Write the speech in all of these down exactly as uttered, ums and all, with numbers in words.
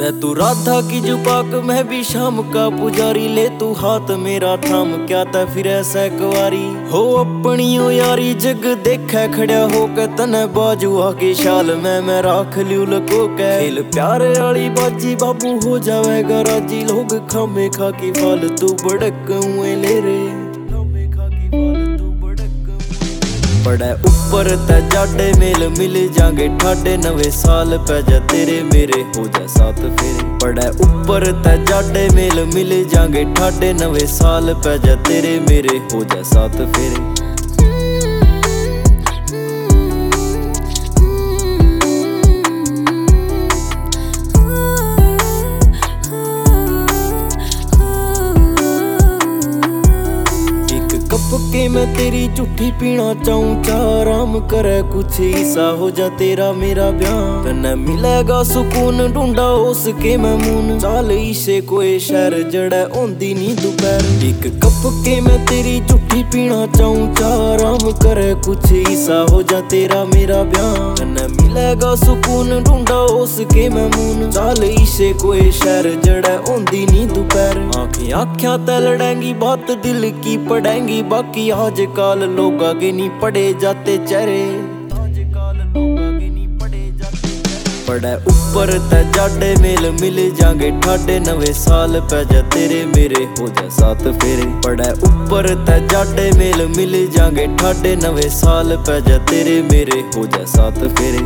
है तू राधा की जुबाक, मैं भी शाम का पुजारी। ले तू हाथ मेरा थाम, क्या तै फिर ऐसा कुवारी हो अपनी ओ यारी। जग देखै खड़िया हो के तने बाजू आके शाल में मैं राख लियो लको के। खेल प्यारे वाली बाजी बाबू हो जावेगा राजी। लोग खामे खा की फाल तू बड़क हुए ले रे, पड़े ऊपर ते जाडे मेल मिल जांगे ठाडे। नवे साल पै जा तेरे मेरे हो जा साथ फेरे। पड़े ऊपर ते जाडे मेल मिल जांगे ठाडे। नवे साल पै जा तेरे मेरे हो जा साथ फेरे। के मैं तेरी झूठी पीना चाहूं चा, आराम करे कुछ ऐसा हो जा तेरा मेरा ब्याह। तन्ने मिलेगा सुकून ढूंढा उसके मैं मून। चाल इसे कोई शहर जड़ा ओंदी नी दोपहर। एक कप के मैं तेरी झूठी पीना चाहूं चा, आराम करे कुछ ऐसा हो जा तेरा मेरा ब्याह। तन्ने मिलेगा सुकून ढूंढा उसके मैं मून। चाल इसे कोई शहर जड़ा ओंदी नी दोपहर। आंखें आँखियां ते लड़ेंगी बात दिल की पड़ेंगी। बाकी आजकल लोग आगे नहीं पड़े जाते चेहरे। पड़े ऊपर ते जाडे मेल मिल जांगे ठाडे। नवे साल पै जा तेरे मेरे हो जा साथ फेरे। पड़े ऊपर ते जाडे मेल मिल जांगे ठाडे। नवे साल पै जा तेरे मेरे हो जा साथ फेरे।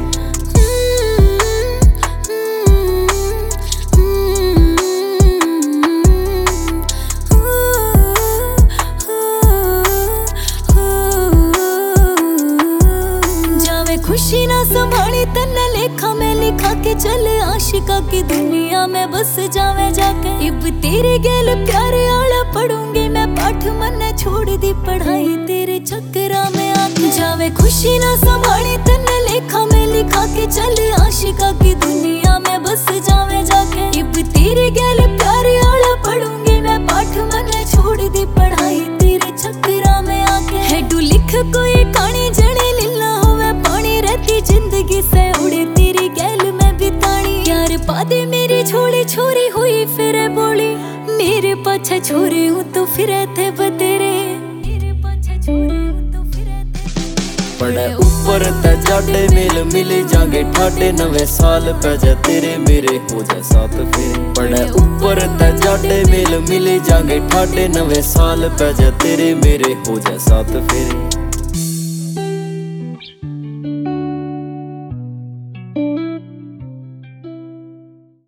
खुशी ना संभाली तन्ने लेखा में लिखा के चले। आशिका की दुनिया में बस जावे जाके। इब तेरे गेल प्यारे आला पढ़ूंगी मैं पाठ। मन छोड़ दी पढ़ाई तेरे चक्करा में आके। जावे खुशी ना संभाली तन्ने लेखा में लिखा के चले। आशिका की दुनिया में बस जावे जाके। इब तेरे गेल प्यारे आला पढ़ूंगी मैं पाठ। मन छोड़ दी पढ़ाई तेरे चक्करा में आके। हेडू लिख कोई कहानी जने लीला होवे पानी। रहती जिंदगी से उड़े तेरी गैल में बितानी। यार पादे मेरी छोड़ी छोरी हुई फिर बोली। मेरे पाछे छोरे हूँ तो फिर थे बतेरे। मेरे पाछे छोरे हूँ तो फिर थे। पड़े ऊपर ते जाडे मेल मिल जांगे ठाडे। नवे साल पै जा तेरे मेरे हो जा साथ फेरे। पड़े ऊपर ते जाडे मेल मिल जांगे ठाडे। नवे साल पै जा तेरे मेरे हो जा साथ फेरे।